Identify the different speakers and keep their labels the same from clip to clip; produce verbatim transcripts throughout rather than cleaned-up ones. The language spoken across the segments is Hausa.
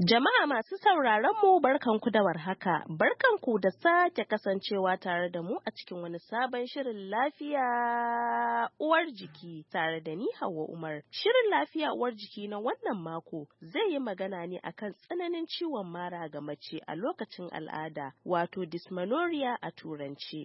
Speaker 1: Jama'a masu sauraron mu barkanku da warhaka, barkanku da sake kasancewa tare da mu a cikin wani sabon shirin lafiya uwar jiki tare da ni Hauwa Umar. Shirin lafiya uwar jiki na wannan mako zai yi magana ne akan tsananin ciwon mara ga mace a lokacin al'ada, wato dysmenorrhea a turanci.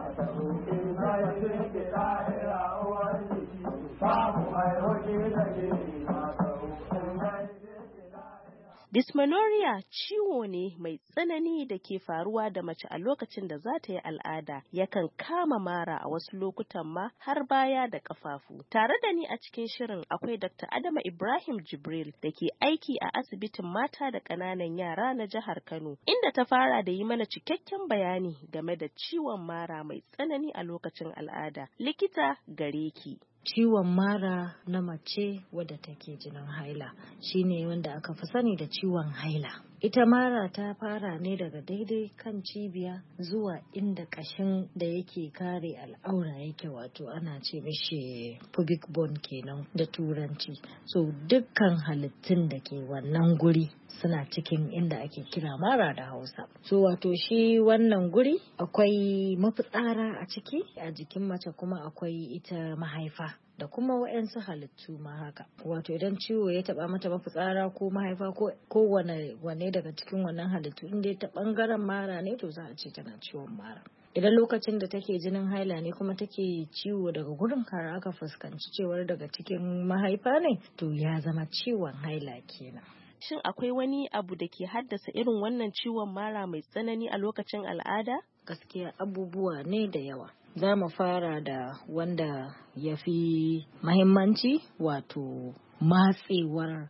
Speaker 1: Dysmenorrhea ciwo ne mai tsanani da ke faruwa da mace a lokacin da za ta yi al'ada, yakan kama mara a wasu lokutan ma har baya da ƙafafu. Tare da ni a cikin shirin akwai Doctor Adama Ibrahim Jibril da ke aiki a asibitin mata da ƙananan yara na jihar Kano, inda ta fara da yi mana cikakken bayani game da ciwon mara mai tsanani a lokacin al'ada. Likita gare ki.
Speaker 2: Ciwon mara na mace wadda take jinin haila shine wanda aka fi sani da ciwon haila. Ita mara ta fara ne daga daidai kan cibiya zuwa inda ƙashin da yake kare al'aura yake, wato ana ce mishi pubic bone kenan da turanci. So dukkan halittun da ke wannan guri suna cikin inda ake kira mara da Hausa. So wato shi wannan guri akwai mafitsara a ciki, a jikin mace kuma akwai ita mahaifa da kuma waɗansu halittu ma haka. Wato idan ciwo ya taɓa mata mafitsara ko mahaifa ko kowane wane daga cikin wannan halittu, inda ta ɓangaren mara ne to za a ce tana ciwon mara. Idan lokacin da take jinin haila ne kuma take ciwo daga gurin har aka fuskanci cewar daga cikin mahaifa ne, to ya zama ciwon haila kenan.
Speaker 1: Shin akwai wani abu da ke haddasa irin wannan ciwon mara mai tsanani a lokacin al'ada?
Speaker 2: Gaskiya abubuwa ne da yawa. Za mu fara da wanda ya fi mahimmanci, wato matsewar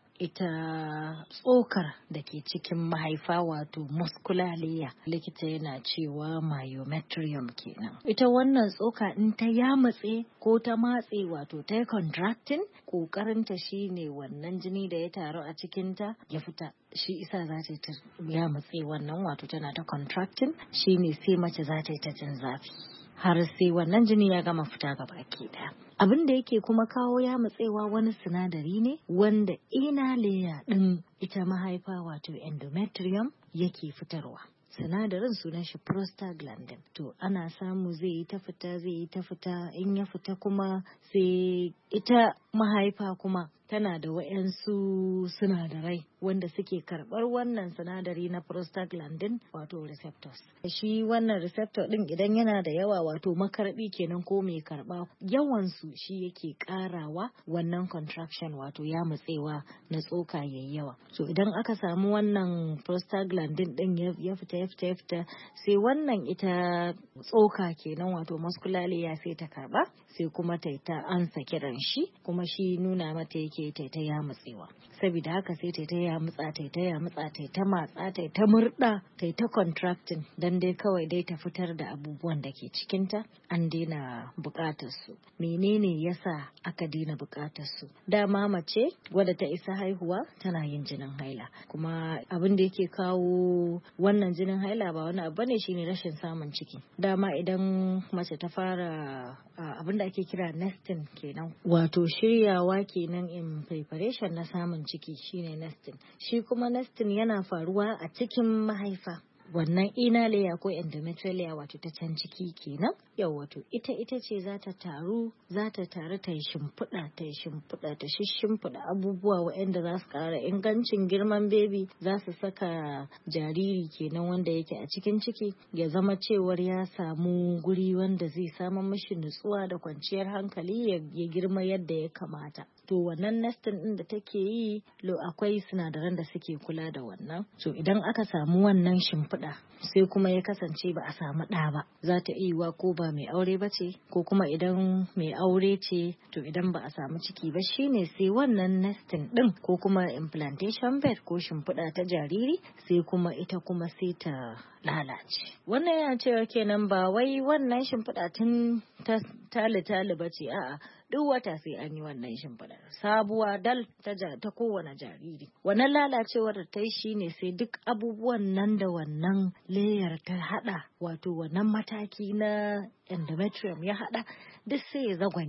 Speaker 2: ita tsokar da ke cikin mahaifa, wato muscular layer. Likita yana cewa myometrium kenan. Ita wannan tsoka in ta yamutse ko ta matse, wato ta contracting, kokarinta shine wannan jini da ya taru a cikinta ya fita. Shi isa za ta yamutse wannan, wato tana ta contracting, shine sai mace za ta yi ta jin zafi har sai wannan jini ya gama fita gaba ke daya. Abin da yake kuma kawo ya matsewa wani sinadari ne wanda inner layer din ita mahaifa, wato endometrium, yake fitarwa. Sinadarin sunan shi prostaglandin. To ana samu zai yi ta fita zai yi ta fita in ya fita kuma sai ita mahaifa kuma tana da wayansu sinadarai wanda suke karɓar wannan sinadari na prostaglandin, wato receptors. Shi wannan receptor din idan yana da yawa, wato makarbi kenan ko mai karɓa, yawansu shi yake ƙarawa wannan contraction, wato ya matsewa na tsoka yayi yawa. So idan aka samu wannan prostaglandin din ya fita ya fita ya fita, sai wannan ita tsoka kenan, wato muscular layer, sai ta karɓa, sai kuma ta ta ansa kiran shi, kuma shi nuna mata yake ta ta ya matsewa. Saboda haka sai ta ta ya mutsa ta ta ya mutsa ta ta matsa ta ta murda ta ta contracting, dan dai kawai dai ta fitar da abubuwan da ke cikinta an daina bukatar su. Menene yasa aka daina bukatar su? Dama mace wadda ta isa haihuwa tana yin jinin haila, kuma abin da yake kawo wannan jinin haila ba wani abu ne, shine rashin samun ciki. Dama idan mace ta fara abin da ake kira nesting kenan, wato shiryawa kenan in preparation na samun ciki, shine nesting. Shi kuma nesting yana faruwa a cikin mahaifa, wannan inner layer ko endometrial layer, wato ta can ciki kenan. Yau wato ita ita ce za ta taru za ta taru ta yi shimfiɗa ta yi shimfiɗa ta shimfiɗa abubuwa waɗanda za su ƙara ingancin girman baby, za su saka jariri kenan wanda yake a cikin ciki ya zama cewar ya samu guri wanda zai samu mishi nutsuwa da kwanciyar hankali ya girma yadda ya kamata. To wannan nesting din da take yi, lo akwai sinadaran da suke kula da wannan. So idan aka samu wannan shimfiɗa sai kuma ya kasance ba a samu ɗa ba, za ta iya yiwa ko ba mai aure ba ce, ko kuma idan mai aure ce, to idan ba a samu ciki ba, shine sai wannan nesting din ko kuma implantation bed ko shimfiɗa ta jariri sai kuma ita kuma sai ta lalace. Wannan yana cewa kenan ba wai wannan shimfiɗa tun ta tali-tali ba ce, a'a duk wata sai an yi wannan shimfiɗar sabuwa dal ta ta kowane jariri. Wannan lalacewar da ta yi shine sai duk abubuwan nan da wannan layar ta hada, wato wannan mataki na endometrium ya hada, duk sai ya zagwanye.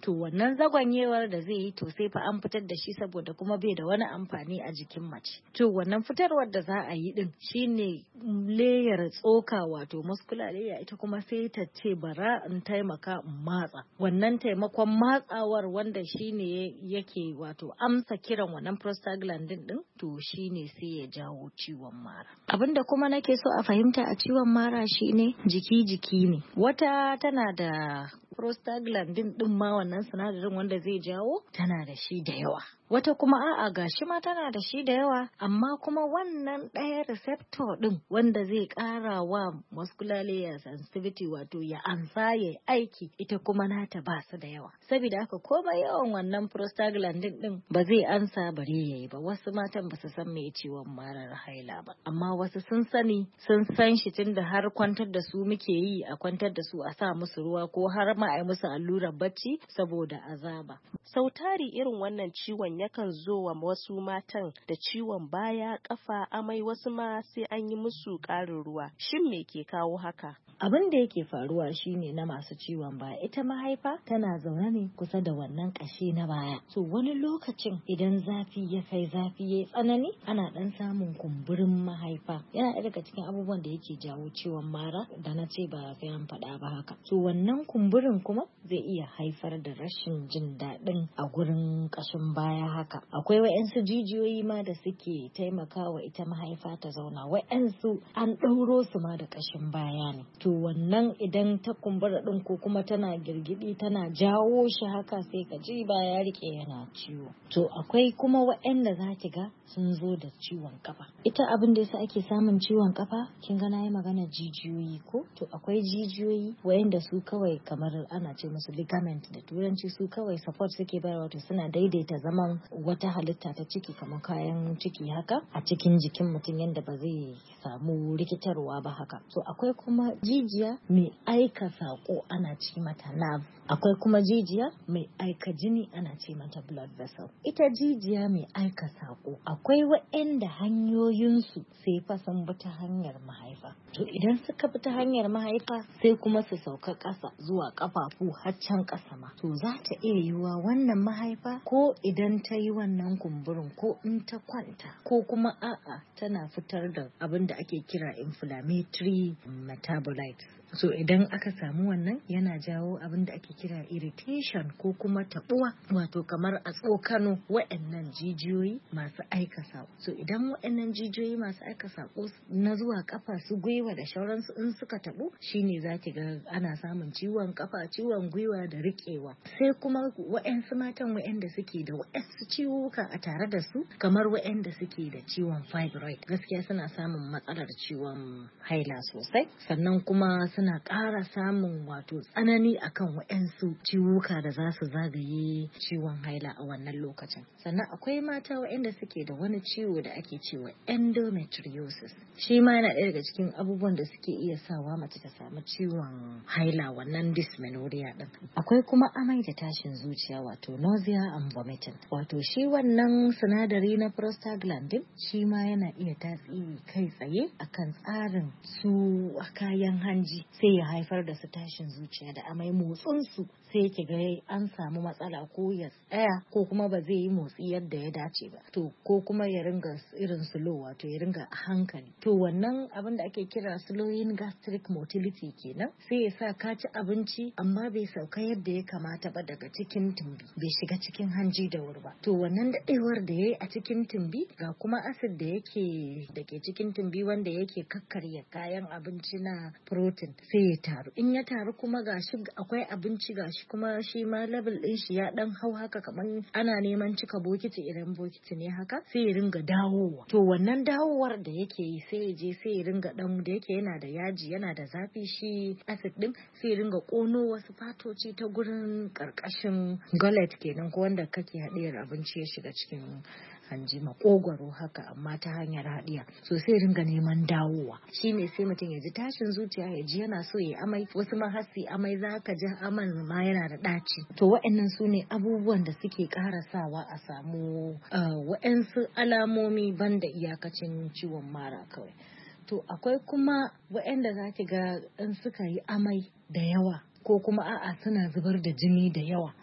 Speaker 2: to wannan zagwanyewar da zai yi to sai fa an fitar da shi saboda kuma bai da wani amfani a jikin mace. To wannan fitarwar da za a yi din shine layar tsoka wato muscular layer, ita kuma sai ta ce bara in taimaka in matsa. Wannan taimakon matsawar wanda shine yake wato amsa kiran wannan prostaglandin din, to shine sai ya jawo ciwon mara. Abinda kuma nake so a fahimta a ciwon mara shine jiki jiki ne. Wata tana da prostaglandin din ma wannan sinadarin wanda zai jawo tana da shi da yawa. Wata kuma a'a gashi ma tana da shi da yawa, amma kuma wannan ɗaya receptor din wanda zai ƙara wa muscular layer sensitivity wato ya ansa ya aiki, ita kuma nata ba su da yawa. Saboda haka komai yawan wannan prostaglandin din ba zai ansa bare yayi ba. Wasu matan ba su san me ciwon marar haila ba, amma wasu sun sani, sun san shi tunda har kwantar da su muke yi, a kwantar da su a sa musu ruwa ko har ma a yi musu allurar bacci saboda azaba.
Speaker 1: Sautari irin wannan ciwon yakan zo wa wasu matan da ciwon baya, kafa, amai, wasu ma sai an yi musu ƙarin ruwa. Shin me ke kawo haka?
Speaker 2: Abin da yake faruwa shine na masu ciwon baya, ita mahaifa tana zaune ne kusa da wannan ƙashi na baya. So wani lokacin idan zafi ya kai zafi ya tsanani, ana ɗan samun kumburin mahaifa. Yana ɗaya daga cikin abubuwan da yake jawo ciwon mara da na ce ba sai an faɗa ba haka. So wannan kumburin kuma zai iya haifar da rashin jin daɗin a gurin ƙashin baya haka. Akwai wa'yansu jijiyoyi ma da suke taimakawa ita mahaifa ta zauna, wa'yansu an ɗauro su ma da ƙashin baya ne. To wannan idan ta kumbura ɗin ko kuma tana girgidi tana jawo shi haka, sai ka ji baya ya rike yana ciwo. To akwai kuma wa'yanda za ki ga sun zo da ciwon kafa. Ita abin da yasa ake samun ciwon kafa, kin ga nayi magana jijiyoyi ko? To akwai jijiyoyi wa'yanda su kawai kamar ana ce musu ligament da turanci, su kawai support suke bayarwa, wato suna daidaita zaman wata halitta ta ciki kamar kayan ciki haka a cikin jikin mutum yadda ba zai samu rikitarwa ba haka. So akwai kuma jijiya mai aika sako ana ce mata nerve. Akwai kuma jijiya mai aika jini ana ce mata blood vessel. Ita jijiya mai aika sako akwai waɗanda hanyoyinsu sai fa sun bi ta hanyar mahaifa. To idan suka bi ta hanyar mahaifa sai kuma su sauka ƙasa zuwa ƙafafu har can ƙasa ma. To za ta iya yiwuwa wannan mahaifa ko idan ta yi wannan kumburin ko in ta kwanta ko kuma a'a tana fitar da abin da ake kira inflammatory metabolites. So idan aka samu wannan yana jawo abin da ake kira irritation ko kuma tabuwa, wato kamar a tsokano waɗannan jijiyoyi masu aika sako. So idan waɗannan jijiyoyi masu aika sako na zuwa kafa su gwiwa da shauransu in suka tabu, shine zaki ga ana samun ciwon kafa, ciwon gwiwa da riƙewa. Sai kuma waɗansu matan waɗanda suke da waɗansu ciwuka a tare da su, kamar waɗanda suke da ciwon fibroid, gaskiya suna samun matsalar ciwon haila sosai. Sannan kuma suna ƙara samun wato tsanani akan waɗansu ciwuka da za su zagaye ciwon haila a wannan lokacin. Sannan akwai mata waɗanda suke da wani ciwo da ake cewa endometriosis. Shi ma yana ɗaya daga cikin abubuwan da suke iya sawa mace ta samu ciwon haila, wannan dysmenorrhea ɗin. Akwai kuma amai da tashin zuciya wato nausea and vomiting. Wato shi wannan sinadari na prostaglandin shi ma yana iya tasiri kai tsaye akan tsarin su kayan hanji, sai ya haifar da su tashin zuciya da amai. Motsin su sai ki ga an samu matsala, ko ya tsaya ko kuma ba zai yi motsi yadda ya dace ba, to ko kuma ya ringa irin slow wato ya ringa a hankali. To wannan abin da ake kira slowing gastric motility kenan, sai ya sa ka ci abinci amma bai sauka yadda ya kamata ba daga cikin tumbi, bai shiga cikin hanji da wuri ba. To wannan dadewar da yayi a cikin tumbi, ga kuma acid da yake da ke cikin tumbi wanda yake kakkarya kayan abinci na protein, sai ya taru. In ya taru kuma gashi akwai abinci, gashi kuma shi ma level din shi ya dan hau haka, kamar ana neman cika bokiti, idan bokiti ne haka, sai ya ringa dawowa. To wannan dawowar da yake yi sai ya je sai ya ringa dan, da yake yana da yaji yana da zafi shi acid din, sai ya ringa kono wasu fatoci ta gurin karkashin gullet kenan, ko wanda kake hadiyar abinci ya shiga cikin hanji, makogwaro haka, amma ta hanyar haɗiya. So sai ringa neman dawowa, shine sai mutum ya ji tashin zuciya, ya ji yana so ya amai, wasu ma har su amai, za ka ji aman ma yana da ɗaci. To waɗannan su ne abubuwan da suke ƙara sawa a samu waɗansu alamomi banda iyakacin ciwon mara kawai. To akwai kuma waɗanda za ki ga in suka yi amai da yawa, ko kuma a'a suna zubar da jini da yawa,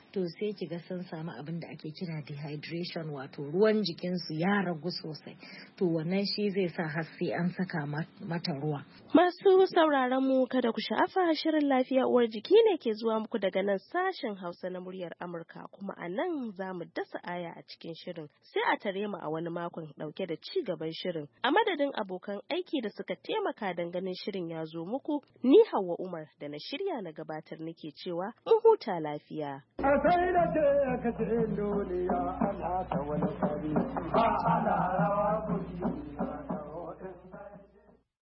Speaker 2: to sai kiga sun samu abin da ake kira dehydration, wato ruwan jikinsu ya ragu sosai. To wannan shi zai sa har sai an saka mata ruwa.
Speaker 1: Masu sauraron mu kada ku sha'afa, shirin lafiya uwar jiki ne ke zuwa muku daga nan sashen Hausa na muryar Amurka, kuma a nan za mu dasa aya a cikin shirin. Sai a tare mu a wani makon dauke da ci gaban shirin. A madadin abokan aiki da suka taimaka don ganin shirin ya zo muku, ni Hauwa Umar da na shirya na gabatar nake cewa mu huta lafiya.
Speaker 3: A sai da ce aka ce duniya ana ta wani kari, ba ana rawa kuɗi.